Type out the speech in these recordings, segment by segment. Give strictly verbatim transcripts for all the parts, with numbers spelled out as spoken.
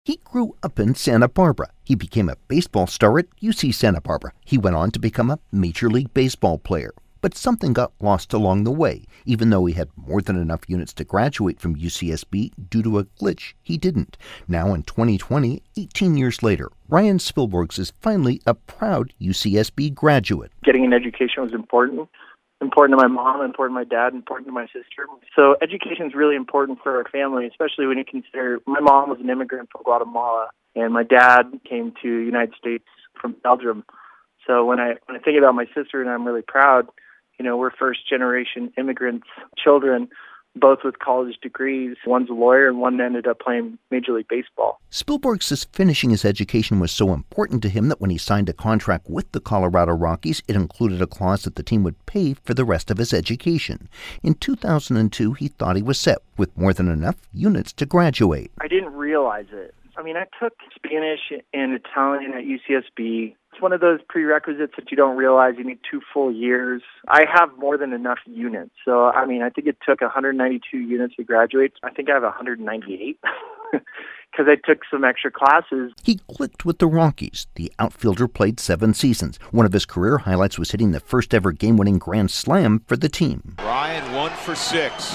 He grew up in Santa Barbara. He became a baseball star at U C Santa Barbara. He went on to become a Major League Baseball player. But something got lost along the way. Even though he had more than enough units to graduate from U C S B, due to a glitch, he didn't. Now in twenty twenty, eighteen years later, Ryan Spilborghs is finally a proud U C S B graduate. Getting an education was important. Important to my mom, important to my dad, important to my sister. So education is really important for our family, especially when you consider my mom was an immigrant from Guatemala and my dad came to the United States from Belgium. So when I when I think about my sister, and I'm really proud, you know, we're first generation immigrants, children, both with college degrees. One's a lawyer and one ended up playing Major League Baseball. Spilborghs says finishing his education was so important to him that when he signed a contract with the Colorado Rockies, it included a clause that the team would pay for the rest of his education. In two thousand two, he thought he was set with more than enough units to graduate. I didn't realize it. I mean, I took Spanish and Italian at U C S B. It's one of those prerequisites that you don't realize you need two full years. I have more than enough units. So, I mean, I think it took one hundred ninety-two units to graduate. I think I have one hundred ninety-eight because I took some extra classes. He clicked with the Rockies. The outfielder played seven seasons. One of his career highlights was hitting the first ever game-winning grand slam for the team. Ryan one for six.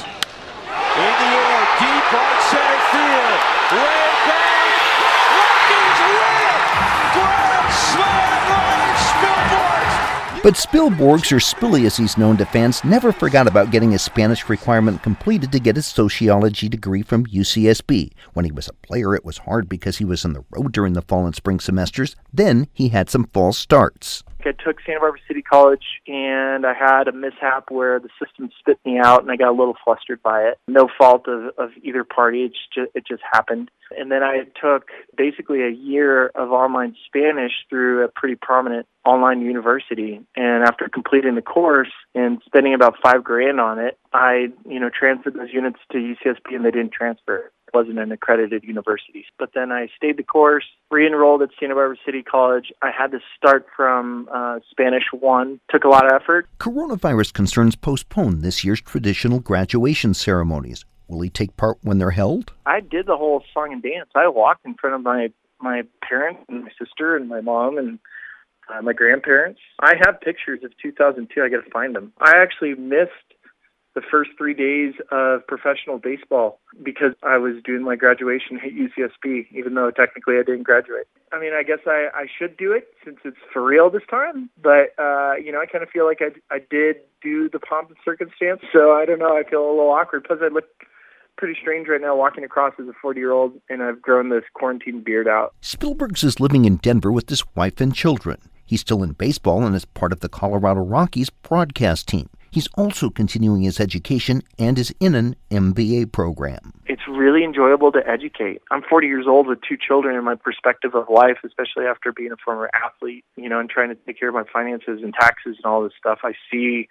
In the air, deep right center field. Way back. Rockies win! Grand slam, Ryan Spilborghs! But Spilborghs, or Spilly as he's known to fans, never forgot about getting his Spanish requirement completed to get his sociology degree from U C S B. When he was a player, it was hard because he was on the road during the fall and spring semesters. Then he had some false starts. I took Santa Barbara City College, and I had a mishap where the system spit me out, and I got a little flustered by it. No fault of, of either party. It's just, it just happened. And then I took basically a year of online Spanish through a pretty prominent online university. And after completing the course and spending about five grand on it, I, you know, transferred those units to U C S B, and they didn't transfer. It wasn't an accredited university. But then I stayed the course, re-enrolled at Santa Barbara City College. I had to start from uh, Spanish one. Took a lot of effort. Coronavirus concerns postponed this year's traditional graduation ceremonies. Will he take part when they're held? I did the whole song and dance. I walked in front of my, my parents and my sister and my mom and uh, my grandparents. I have pictures of two thousand two. I got to find them. I actually missed the first three days of professional baseball because I was doing my graduation at U C S B, even though technically I didn't graduate. I mean, I guess I, I should do it since it's for real this time, but, uh, you know, I kind of feel like I, I did do the pomp and circumstance, so I don't know, I feel a little awkward. Plus, I look pretty strange right now walking across as a forty-year-old, and I've grown this quarantine beard out. Spilborghs is living in Denver with his wife and children. He's still in baseball and is part of the Colorado Rockies broadcast team. He's also continuing his education and is in an M B A program. It's really enjoyable to educate. I'm forty years old with two children, and my perspective of life, especially after being a former athlete, you know, and trying to take care of my finances and taxes and all this stuff, I see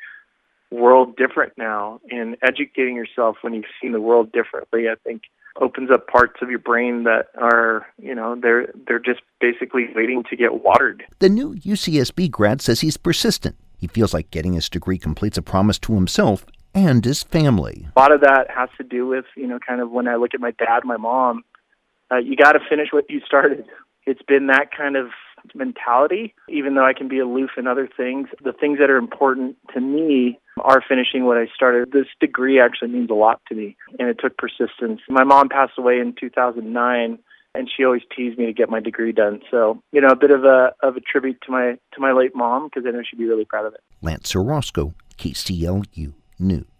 world different now. And educating yourself when you've seen the world differently, I think, opens up parts of your brain that are, you know, they're they're just basically waiting to get watered. The new U C S B grad says he's persistent. He feels like getting his degree completes a promise to himself and his family. A lot of that has to do with, you know, kind of when I look at my dad, my mom, uh, you got to finish what you started. It's been that kind of mentality, even though I can be aloof in other things. The things that are important to me are finishing what I started. This degree actually means a lot to me, and it took persistence. My mom passed away in two thousand nine, and she always teased me to get my degree done. So, you know, a bit of a of a tribute to my to my late mom, because I know she'd be really proud of it. Lance Orozco, K C L U News.